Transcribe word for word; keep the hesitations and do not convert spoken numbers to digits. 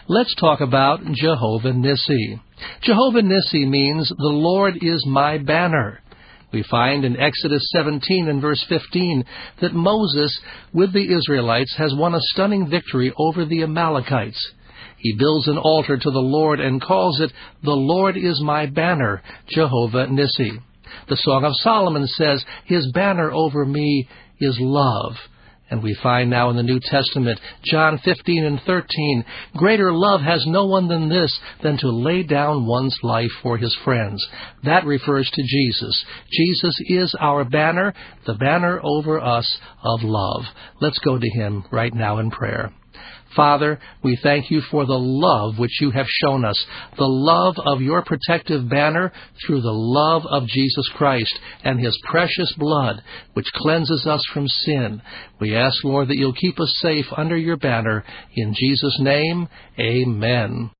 Let's talk about Jehovah Nissi. Jehovah Nissi means the Lord is my banner. We find in Exodus seventeen and verse fifteen that Moses, with the Israelites, has won a stunning victory over the Amalekites. He builds an altar to the Lord and calls it, "The Lord is my banner, Jehovah Nissi." The Song of Solomon says, "His banner over me is love." And we find now in the New Testament, John fifteen and thirteen, "Greater love has no one than this, than to lay down one's life for his friends." That refers to Jesus. Jesus is our banner, the banner over us of love. Let's go to Him right now in prayer. Father, we thank You for the love which You have shown us, the love of Your protective banner through the love of Jesus Christ and His precious blood, which cleanses us from sin. We ask, Lord, that You'll keep us safe under Your banner. In Jesus' name, amen.